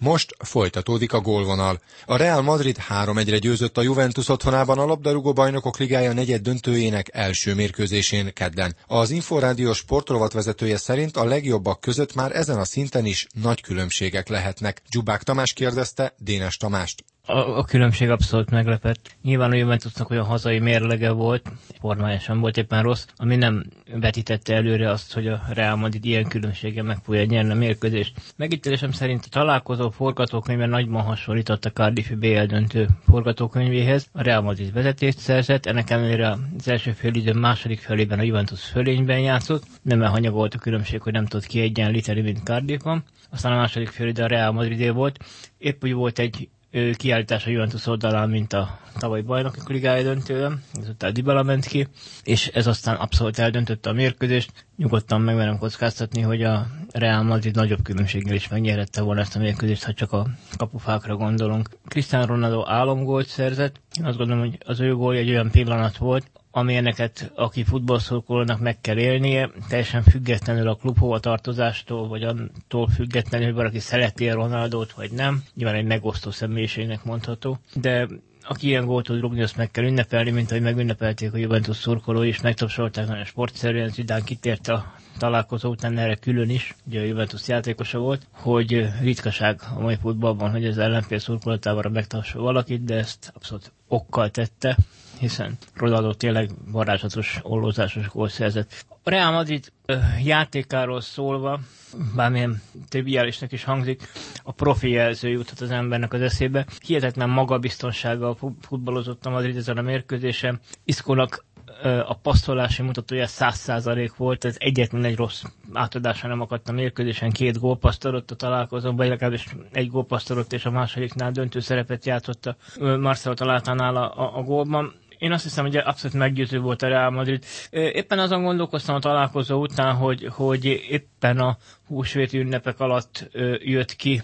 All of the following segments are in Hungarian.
Most folytatódik a gólvonal. A Real Madrid 3-1-re győzött a Juventus otthonában a labdarúgó bajnokok ligája negyeddöntőjének első mérkőzésén kedden. Az Inforádió sportrovat vezetője szerint a legjobbak között már ezen a szinten is nagy különbségek lehetnek. Dzsubák Tamás kérdezte Dénes Tamást. A különbség abszolút meglepett. Nyilván a Juventusnak olyan hazai mérlege volt, formája sem volt éppen rossz, ami nem vetítette előre azt, hogy a Real Madrid ilyen különbséggel meg fogja nyerni a mérkőzést. Megítélésem szerint a találkozó forgatókönyve nagyban hasonlított a Cardiffi BL döntő forgatókönyvéhez. A Real Madrid vezetést szerzett, ennek ellenére az első félidő második felében a Juventus fölényben játszott, nem elhanyagolt a különbség, hogy nem tudott kiegyenlíteni, mint Cardiffban. Aztán a második félidő a Real Madridé volt. Épp úgy volt egy kiállítás a Juventus oldalán, mint a tavalyi bajnokok ligája döntőben, ezután Dybala ment ki, és ez aztán abszolút eldöntötte a mérkőzést. Nyugodtan megmerem kockáztatni, hogy a Real Madrid nagyobb különbséggel is megnyerhette volna ezt a mérkőzést, ha csak a kapufákra gondolunk. Cristiano Ronaldo álomgólt szerzett. Én azt gondolom, hogy az ő gólja egy olyan pillanat volt, amilyeneket aki futballszurkolónak meg kell élnie, teljesen függetlenül a klubhova tartozástól, vagy attól függetlenül, hogy valaki szereti a Ronaldót, vagy nem. Nyilván egy megosztó személyiségnek mondható. De aki ilyen gólt tud rúgni, azt meg kell ünnepelni, mint ahogy megünnepelték a Juventus szurkolói, és megtapsolták nagyon sportszerűen. Zidane kitért a találkozó után erre külön is, ugye a Juventus játékosa volt, hogy ritkaság a mai futballban, hogy az ellenfél szurkolatávára megtapsol valakit, de ezt abszolút okkal tette, hiszen Ronaldo tényleg varázslatos, ollózásos gólt szerzett. A Real Madrid játékáról szólva, bármilyen triviálisnak is hangzik, a profi jelző jutott az embernek az eszébe. Hihetetlen magabiztonsággal futballozott a Madrid ezen a mérkőzésen. Isconak a passzolási mutatója 100% volt, ez egyetlen egy rossz átadása nem akadt a mérkőzésen, 2 gólpasszt adott a találkozón, vagy legalábbis 1 gólpasszt adott, és a másodiknál döntő szerepet játszott a Marcelo Talátánál a gólban. Én azt hiszem, hogy abszolút meggyőző volt a Real Madrid. Éppen azon gondolkoztam a találkozó után, hogy éppen a húsvéti ünnepek alatt jött ki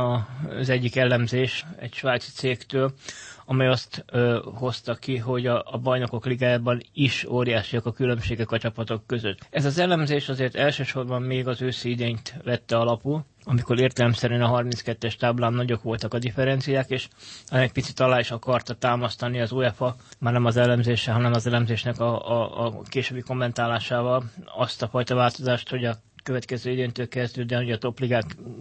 az egyik elemzés egy svájci cégtől, amely azt hozta ki, hogy a bajnokok ligájában is óriásiak a különbségek a csapatok között. Ez az elemzés azért elsősorban még az őszi idényt vette alapul, amikor értelemszerűen a 32-es táblán nagyok voltak a differenciák, és egy picit alá is akarta támasztani az UEFA, már nem az elemzéssel, hanem az elemzésnek a későbbi kommentálásával azt a fajta változást, hogy a következő idéntől kezdődően, hogy a topligák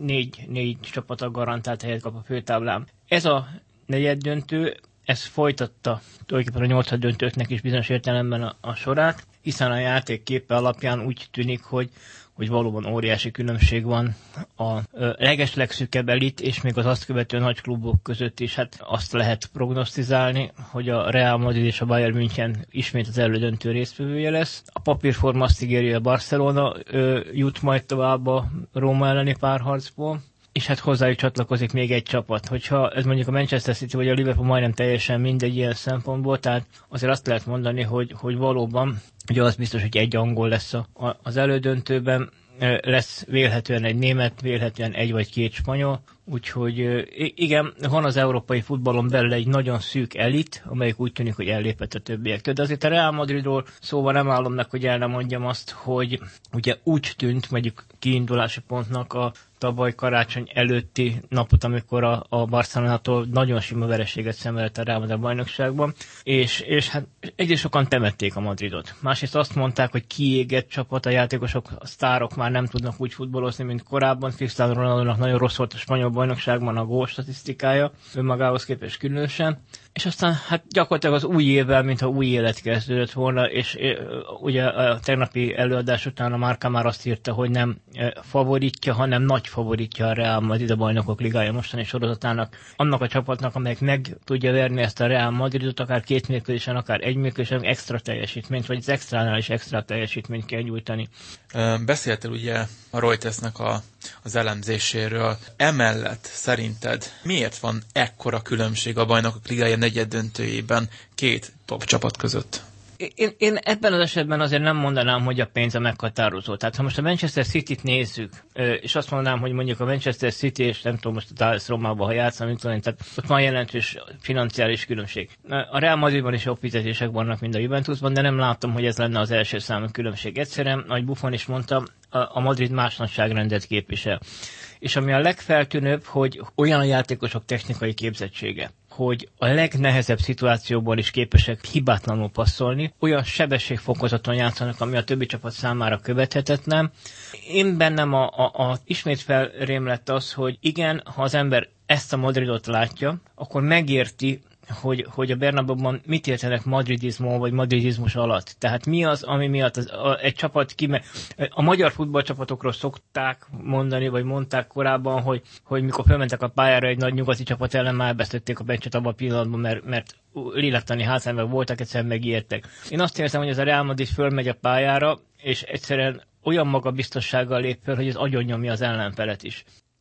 4 csapata garantált helyet kap a főtáblán. Ez a negyeddöntő, ez folytatta tulajdonképpen a 8 döntőknek is bizonyos értelemben a sorát, hiszen a játék képe alapján úgy tűnik, hogy valóban óriási különbség van a legeslegszűkebb elit, és még az azt követő nagy klubok között is. Hát azt lehet prognosztizálni, hogy a Real Madrid és a Bayern München ismét az elődöntő résztvevője lesz. A papírforma azt ígéri, a Barcelona jut majd tovább a Róma elleni párharcból, és hát hozzájuk csatlakozik még egy csapat. Hogyha ez mondjuk a Manchester City vagy a Liverpool, majdnem teljesen mindegy ilyen szempontból, tehát azért azt lehet mondani, hogy valóban, ugye az biztos, hogy egy angol lesz az elődöntőben, lesz vélhetően egy német, vélhetően 1 vagy 2 spanyol, úgyhogy igen, van az európai futballon belül egy nagyon szűk elit, amelyik úgy tűnik, hogy ellépett a többiektől. De azért a Real Madridról szóval nem állom meg, hogy el nem mondjam azt, hogy ugye úgy tűnt, mondjuk kiindulási pontnak a tavaly karácsony előtti napot, amikor a Barcelonától nagyon sima vereséget szenvedett a Real Madrid bajnokságban, és hát egyrészt sokan temették a Madridot. Másrészt azt mondták, hogy kiégett csapat, a játékosok, a sztárok már nem tudnak úgy futballozni, mint korábban. Cristiano Ronaldónak nagyon rossz volt a spanyol bajnokságban a gól statisztikája, önmagához képest különösen. És aztán hát gyakorlatilag az új évvel, mintha új élet kezdődött volna, és ugye a tegnapi előadás után a Marca már azt írta, hogy nem favoritja, hanem nagy favoritja a Real Madrid a bajnokok ligája mostani sorozatának. Annak a csapatnak, amelyek meg tudja verni ezt a Real Madridot, akár 2 mérkőzésen, akár 1 mérkőzésen, extra teljesítményt, vagy az extránál is extra teljesítményt kell nyújtani. Beszéltél ugye a Reutersnek az elemzéséről. Emellett szerinted miért van ekkora különbség a bajnokok ligája negyeddöntőjében 2 top csapat között? Én ebben az esetben azért nem mondanám, hogy a pénz a meghatározó. Tehát ha most a Manchester City-t nézzük, és azt mondanám, hogy mondjuk a Manchester City, és nem tudom most a Dallas Romában, ha játszom, tehát ott van jelentős financiális különbség. A Real Madridban is jobb fizetések vannak, mint a Juventusban, de nem látom, hogy ez lenne az első számú különbség. Egyszerűen, ahogy Buffon is mondta, a Madrid más nagyságrendet képvisel. És ami a legfeltűnőbb, hogy olyan a játékosok technikai képzettsége, hogy a legnehezebb szituációból is képesek hibátlanul passzolni, olyan sebességfokozaton játszanak, ami a többi csapat számára követhetetlen. Én bennem ismét felrém lett az, hogy igen, ha az ember ezt a Madridot látja, akkor megérti, hogy a Bernabéuban mit értenek madridizmon vagy madridizmus alatt. Tehát mi az, ami miatt egy csapat a magyar futballcsapatokról szokták mondani, vagy mondták korábban, hogy mikor felmentek a pályára egy nagy nyugati csapat ellen, már besztették a bencset abban a pillanatban, mert lélektani hátszányban voltak, egyszerűen megijedtek. Én azt érzem, hogy ez a Real Madrid fölmegy a pályára, és egyszerűen olyan magabiztossággal lép fel, hogy ez agyonnyomja az ellenfelet is.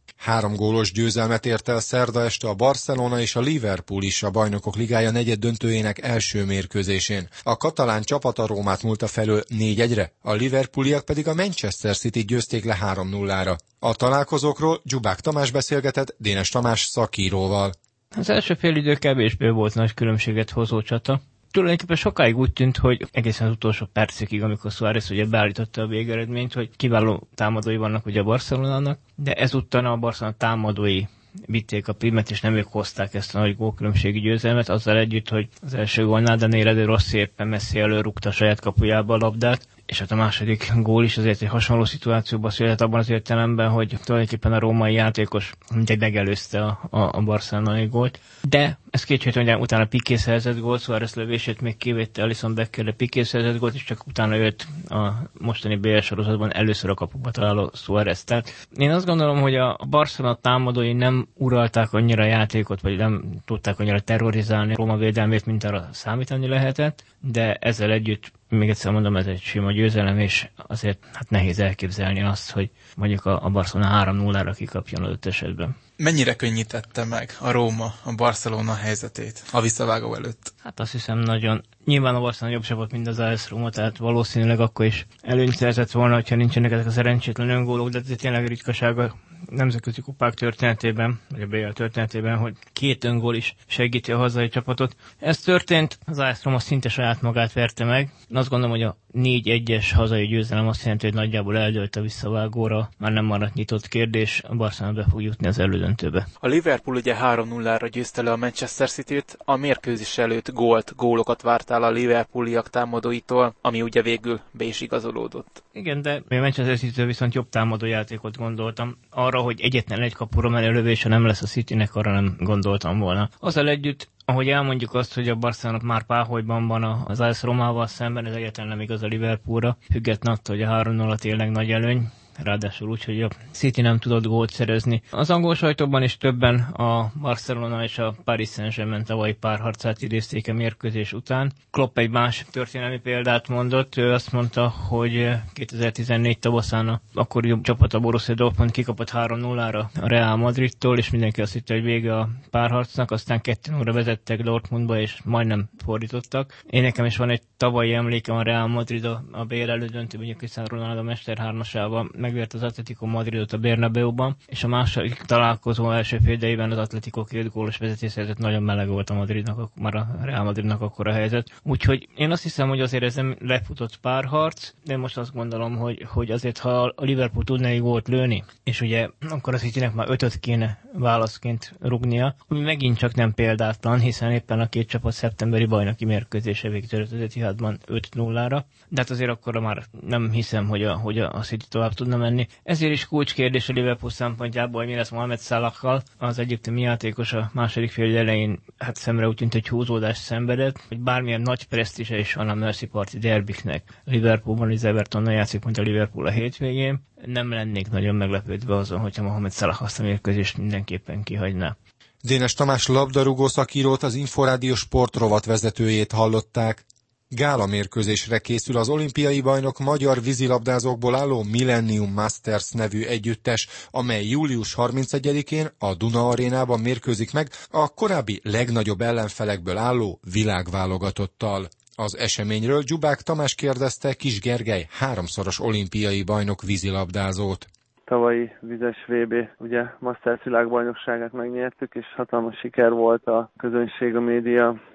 3 gólos győzelmet ért el szerda este a Barcelona és a Liverpool is a Bajnokok Ligája negyeddöntőjének első mérkőzésén. A katalán csapat a Rómát múlta felől 4-1-re, a Liverpooliak pedig a Manchester City győzték le 3-0-ra. A találkozókról Dzsubák Tamás beszélgetett Dénes Tamás szakíróval. Az első félidő kevésbé volt nagy különbséget hozó csata. Tulajdonképpen sokáig úgy tűnt, hogy egészen az utolsó percekig, amikor Suárez ugye beállította a végeredményt, hogy kiváló támadói vannak ugye a Barcelonának, de ezúttal a Barcelona támadói vitték a primet, és nem ők hozták ezt a nagy gólkülönbségi győzelmet, azzal együtt, hogy az első gólnál Daniel de Rossi éppen messzi előrúgta a saját kapujába a labdát, és hát a második gól is azért egy hasonló szituációban született abban az értelemben, hogy tulajdonképpen a római játékos mindegy megelőzte a barcelonai gólt. De ez kétségtelen, hogy utána Piqué szerzett gólt, Suárez lövését még kivétte Alisson Beckerre, Piqué szerzett gólt, és csak utána jött a mostani BL sorozatban először a kapuba találó Suárez. Tehát én azt gondolom, hogy a Barcelona támadói nem uralták annyira a játékot, vagy nem tudták annyira terrorizálni Róma védelmét, mint arra számítani lehetett, de ezzel együtt még egyszer mondom, ez egy sima győzelem, és azért hát nehéz elképzelni azt, hogy mondjuk a Barcelona 3-0-ra kikapjon adott esetben. Mennyire könnyítette meg a Róma a Barcelona helyzetét a visszavágó előtt? Hát azt hiszem nagyon. Nyilván a Barcelona jobb csapat, mint az AS Róma, tehát valószínűleg akkor is előnyt szerzett volna, hogyha nincsenek ezek a szerencsétlen öngólok, de ez tényleg ritkaság a nemzetközi kupák történetében, vagy a BL történetében, hogy 2 öngól is segíti a hazai csapatot. Ez történt, az AS Róma szinte saját magát verte meg. Azt gondolom, hogy a 4-1-es hazai győzelem azt jelenti, hogy nagyjából eldőlt a visszavágóra, már nem maradt nyitott kérdés, a Barcelona be fog jutni az elődöntőbe. A Liverpool ugye 3-0-ra győzte le a Manchester Cityt, a mérkőzés előtt gólokat vártál a Liverpooliak támadóitól, ami ugye végül be is igazolódott. Igen, de a Manchester Citytől viszont jobb támadójátékot gondoltam. Arra, hogy egyetlen egy kapura menő lövése nem lesz a Citynek, arra nem gondoltam volna. Azzal együtt, ahogy elmondjuk azt, hogy a Barcelona már páholyban van az AS Rómával szemben, ez egyáltalán nem igaz a Liverpoolra, függetlenül attól, hogy a 3-0 tényleg nagy előny. Ráadásul úgy, hogy a City nem tudott gólt szerezni. Az angol sajtóban is többen a Barcelona és a Paris Saint-Germain tavalyi párharcát idézték a mérkőzés után. Klopp egy más történelmi példát mondott. Ő azt mondta, hogy 2014 tavaszán akkor jobb csapat a Borussia Dortmund kikapott 3-0-ra a Real Madridtól, és mindenki azt hitte, hogy vége a párharcnak, aztán 2-0-ra vezettek Dortmundba, és majdnem fordítottak. Én nekem is van egy tavalyi emlékem a Real Madrid a BL elődöntőben, Cristiano Ronaldo Mester 3-asával megvert az Atletico Madridot a Bernabéuban, és a második találkozó első fél idejében az Atletico 2 gólos vezetés szerzett, nagyon meleg volt a Madridnak, már a Real Madridnak akkor a helyzet. Úgyhogy én azt hiszem, hogy azért ez nem lefutott párharc, de most azt gondolom, hogy azért, ha a Liverpool tudna egy gólt lőni, és ugye akkor a Citynek már 5-öt kéne válaszként rugnia, ami megint csak nem példátlan, hiszen éppen a 2 csapat szeptemberi bajnoki mérkőzése végtörött az Etihadban 5-0-ra, de hát azért akkor már nem hiszem, hogy a City tovább tudna menni. Ezért is kulcskérdés a Liverpool szempontjából, hogy mi lesz Mohamed Salahkal. Az egyiptomi játékos a második fél elején hát szemre úgy tűnt, hogy húzódást szenvedett, hogy bármilyen nagy presztízse is van a Mercy Party derbiknek. Liverpoolban az Evertonnal játszik, mint a Liverpool a hétvégén. Nem lennék nagyon meglepődve azon, hogyha Mohamed Salah azt a mérkőzést mindenképpen kihagyná. Dénes Tamás labdarúgó szakírót, az Inforádió sportrovat vezetőjét hallották. Gála mérkőzésre készül az olimpiai bajnok magyar vízilabdázókból álló Millennium Masters nevű együttes, amely július 31-én a Duna arénában mérkőzik meg a korábbi legnagyobb ellenfelekből álló világválogatottal. Az eseményről Dzsubák Tamás kérdezte Kis Gergely 3-szoros olimpiai bajnok vízilabdázót. Tavalyi vizes VB, Masters világbajnokságát megnyertük, és hatalmas siker volt, a közönség, a média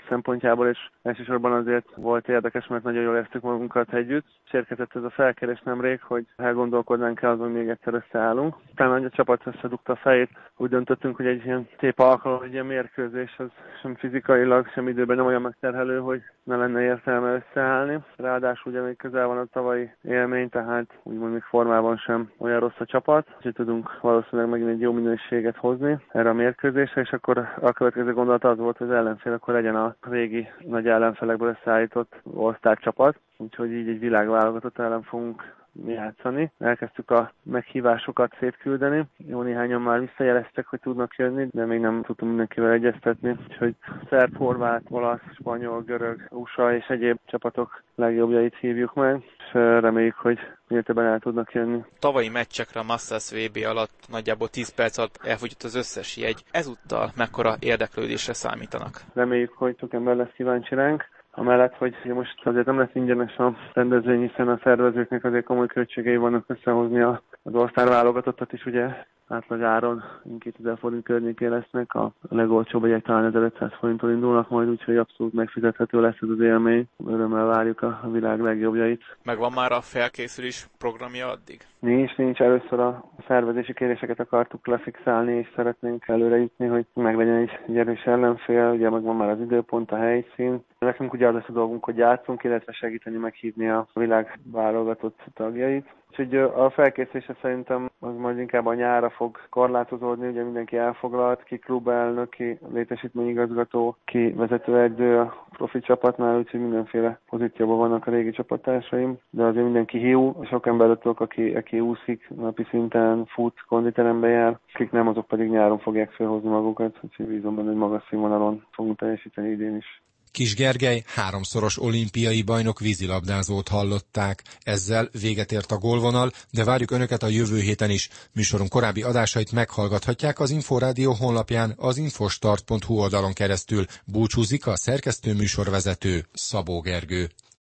szempontjából, és elsősorban azért volt érdekes, mert nagyon jól éreztük magunkat együtt. És érkezett ez a felkérés nemrég, hogy elgondolkodnánk el azon, hogy még egyszer összeállunk. Utána a csapat összedugta a fejét, úgy döntöttünk, hogy egy ilyen szép alkalom, egy ilyen mérkőzés, az sem fizikailag, sem időben nem olyan megterhelő, hogy ne lenne értelme összeállni. Ráadásul ugye még közel van a tavalyi élmény, tehát úgymond még formában sem olyan rossz a csapat, úgyhogy tudunk valószínűleg megint egy jó minőséget hozni erre a mérkőzésre, és akkor a következő gondolat az volt, hogy az ellenfél akkor legyen a régi nagy ellenfelekből összeállított All-Star csapat, úgyhogy így egy világválogatott ellen fogunk játszani. Elkezdtük a meghívásokat szétküldeni. Jó néhányan már visszajeleztek, hogy tudnak jönni, de még nem tudtunk mindenkivel egyeztetni. Úgyhogy szerb, horvát, olasz, spanyol, görög, USA és egyéb csapatok legjobbjait hívjuk meg, és reméljük, hogy minél többen el tudnak jönni. Tavalyi meccsekre a Masters VB alatt nagyjából 10 perc alatt elfogyott az összes jegy. Ezúttal mekkora érdeklődésre számítanak? Reméljük, hogy sok ember lesz kíváncsi ránk. Amellett, hogy most azért nem lesz ingyenes a rendezvény, hiszen a szervezőknek azért komoly költségei vannak összehozni az All-Star válogatottat is, ugye átlag áron 2000 forint környékén lesznek, a legolcsóbb egyek talán 1500 forinttól indulnak majd, úgyhogy abszolút megfizethető lesz ez az élmény. Örömmel várjuk a világ legjobbjait. Megvan már a felkészülés programja addig? Nincs. Először a szervezési kérdéseket akartuk lefixálni, és szeretnénk előre jutni, hogy meglegyen egy erős ellenfél, ugye megvan már az időpont, a helyszín. Nekünk ugye az lesz a dolgunk, hogy játszunk, illetve segíteni meghívni a világ válogatott tagjait. Úgyhogy a felkészülése szerintem az majd inkább a nyárra fog korlátozódni, ugye mindenki elfoglalt, ki klubelnök, ki létesítményigazgató, ki vezetőedző a profi csapatnál, úgyhogy mindenféle pozícióban vannak a régi csapattársaim, de azért mindenki hiú, sok embert tudok, aki úszik napi szinten, fut, konditerembe jár, akik nem, azok pedig nyáron fogják felhozni magukat, úgyhogy bízom benne, hogy magas színvonalon fogunk teljesíteni idén is. Kis Gergely 3-szoros olimpiai bajnok vízilabdázót hallották. Ezzel véget ért a gólvonal, de várjuk Önöket a jövő héten is. Műsorunk korábbi adásait meghallgathatják az Inforádió honlapján, az infostart.hu oldalon keresztül. Búcsúzik a szerkesztő műsorvezető Szabó Gergő.